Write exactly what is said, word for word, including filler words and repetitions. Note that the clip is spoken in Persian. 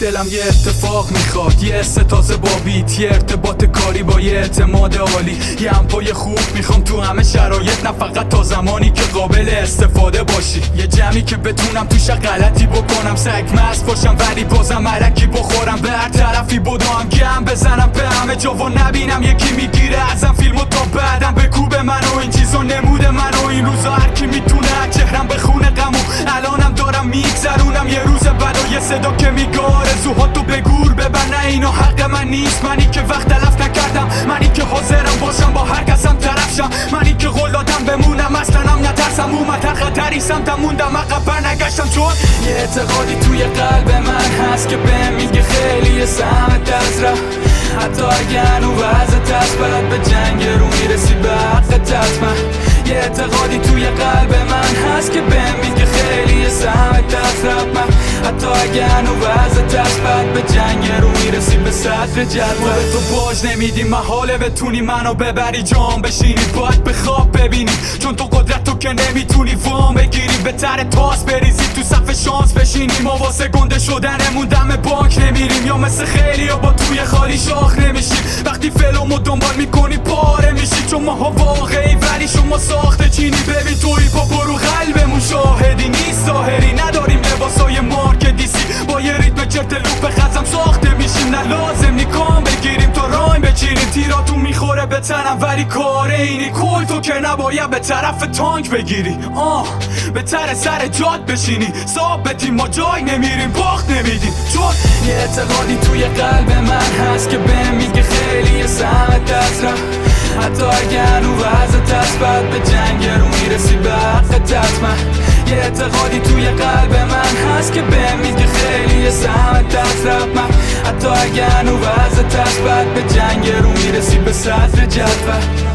دلم یه اتفاق میخواد، یه ستازه با بیت، یه ارتباط کاری با یه اعتماد عالی، یه همپای خوب میخوام تو همه شرایط، نه فقط تا زمانی که قابل استفاده باشی. یه جمعی که بتونم توش غلطی بکنم، سگ مست باشم ولی بازم علکی بخورم، به هر طرفی بدام گم بزنم به همه جا و نبینم یکی میگیره ازم فیلمو تا بعدم بکوبه منو این چیزا نمود منو این روزا هر کی میتونه چهرم بخونه غمو الانم دارم میگذرونم یه روز بعد و یه صدا که میگه آرزوهاتو به گور ببر، نه اینو حق من نیست، منی که وقت تلف نکردم، منی که حاضرم باشم با هر کسم طرف شم، منی که قول دادم بمونم اصلا هم نترسم، اومد هر خطری سمتم موندم عقب برنگشتم، چون یه اعتقادی توی قلب من هست که بهم میگه خیلی سمت از راه، حتی اگه هنو وضعت هست باید به جنگ رو میرسی به حقت حتما. یه اعتقادی توی قلب من هست که بهم میگه خیلی سمت از راه، حتی اگه هنو وضعت هست باید به جنگ رو میرسی به صدر جدول. تو باج نمیدی محاله بتونی منو ببری جام بشینی، باید به خواب ببینی چون تو قدرت تو که نمیتونی وام بگیری، به تر تاس بریزی تو صف شانس بشینی، ما واسه گنده شدنمون دم بانک نمیریم، یا مثل خیلی یا با توی خالی شاخ نمیشیم، وقتی فلومو دنبال میکنی پاره میشی، چون ماها واقعی ولی شما ساخته چینی، ببین توی پا برو قلبمون شاهدی نیست ظاهری، نداریم لباسای مارک دیسی، با یه ریتم چرت لوپ خزم ساخته میشیم، نه لازم نی کام بگیریم تا رایم بچینیم، تیراتون میخوره به تنم ولی کار اینی، کل تو که نباید به طرف تانک بگیری، آه به تر سر جاد بشینی، ثابتیم ما جای نمیریم باخت نمیدیم، چون یه اعتقادی توی قلب من هست که بهم میگه خیلی سمت از راه، حتی اگه هنو وضعت هست باید به جنگ رو میرسی به حقت حتما. یه اعتقادی توی قلب من هست که بهم میگه خیلی سمت از راه، حتی اگه هنو وضعت هست باید به جنگ رو میرسی به صدر جدول.